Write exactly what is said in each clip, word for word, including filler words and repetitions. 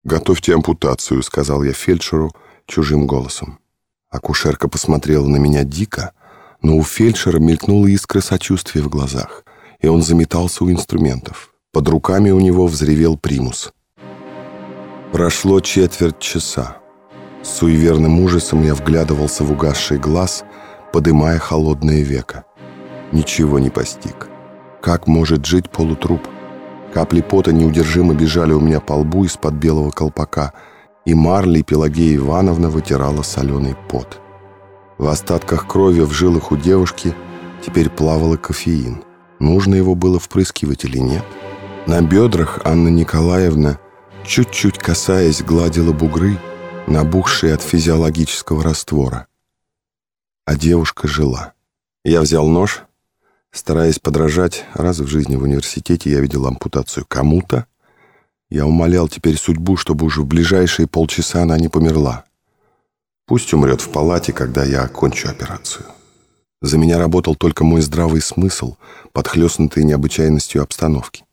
«Готовьте ампутацию», — сказал я фельдшеру чужим голосом. Акушерка посмотрела на меня дико, но у фельдшера мелькнула искра сочувствия в глазах, и он заметался у инструментов. Под руками у него взревел примус. Прошло четверть часа. С суеверным ужасом я вглядывался в угасший глаз, подымая холодное веко. Ничего не постиг. Как может жить полутруп? Капли пота неудержимо бежали у меня по лбу из-под белого колпака, и марлей Пелагея Ивановна вытирала соленый пот. В остатках крови в жилах у девушки теперь плавал кофеин. Нужно его было впрыскивать или нет? На бедрах Анна Николаевна, чуть-чуть касаясь, гладила бугры, набухшие от физиологического раствора. А девушка жила. Я взял нож, стараясь подражать. Раз в жизни в университете я видел ампутацию кому-то. Я умолял теперь судьбу, чтобы уже в ближайшие полчаса она не померла. Пусть умрет в палате, когда я окончу операцию. За меня работал только мой здравый смысл, подхлёстнутый необычайностью обстановки.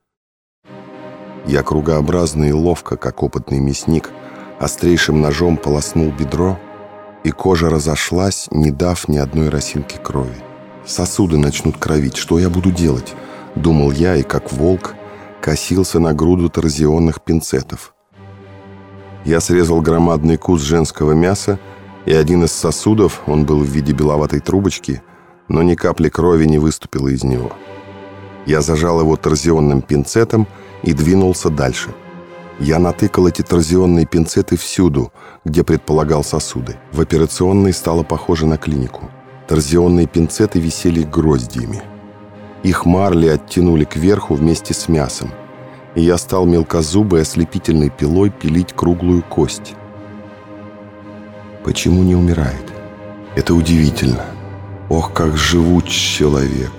Я кругообразно и ловко, как опытный мясник, острейшим ножом полоснул бедро, и кожа разошлась, не дав ни одной росинки крови. Сосуды начнут кровить. Что я буду делать? Думал я, и как волк косился на груду торзионных пинцетов. Я срезал громадный кус женского мяса, и один из сосудов, он был в виде беловатой трубочки, но ни капли крови не выступило из него. Я зажал его торзионным пинцетом и двинулся дальше. Я натыкал эти торзионные пинцеты всюду, где предполагал сосуды. В операционной стало похоже на клинику. Торзионные пинцеты висели гроздьями. Их марли оттянули кверху вместе с мясом, и я стал мелкозубой ослепительной пилой пилить круглую кость. Почему не умирает? Это удивительно. Ох, как живуч человек!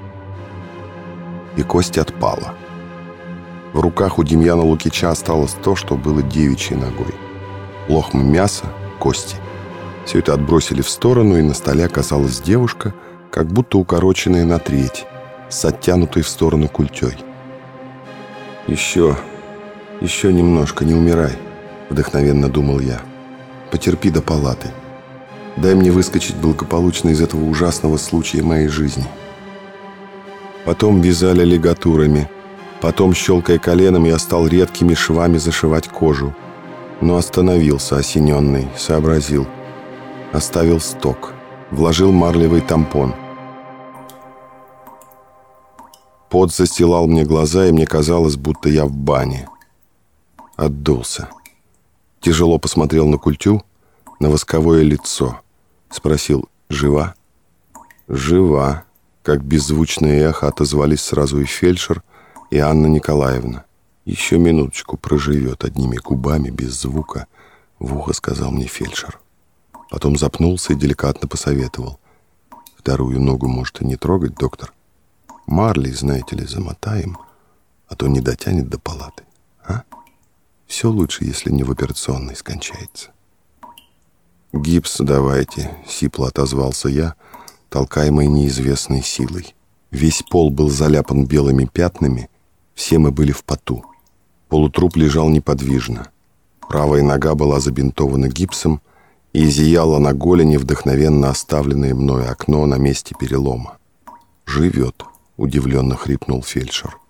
И кость отпала. В руках у Демьяна Лукича осталось то, что было девичьей ногой. Лохмы мяса, кости. Все это отбросили в сторону, и на столе оказалась девушка, как будто укороченная на треть, с оттянутой в сторону культей. «Еще, еще немножко, не умирай», — вдохновенно думал я. «Потерпи до палаты. Дай мне выскочить благополучно из этого ужасного случая моей жизни». Потом вязали лигатурами. Потом, щелкая коленом, я стал редкими швами зашивать кожу. Но остановился, осененный, сообразил. Оставил сток. Вложил марлевый тампон. Пот застилал мне глаза, и мне казалось, будто я в бане. Отдулся. Тяжело посмотрел на культю, на восковое лицо. Спросил: «Жива?» «Жива», как беззвучное эхо отозвались сразу и фельдшер, и Анна Николаевна. «Еще минуточку проживет одними губами, без звука», — в ухо сказал мне фельдшер. Потом запнулся и деликатно посоветовал: «Вторую ногу, может, и не трогать, доктор? Марлей, знаете ли, замотаем, а то не дотянет до палаты. А? Все лучше, если не в операционной скончается». «Гипс давайте», — сипло отозвался я, толкаемый неизвестной силой. Весь пол был заляпан белыми пятнами, все мы были в поту. Полутруп лежал неподвижно. Правая нога была забинтована гипсом, и зияло на голени вдохновенно оставленное мною окно на месте перелома. «Живет», — удивленно хрипнул фельдшер.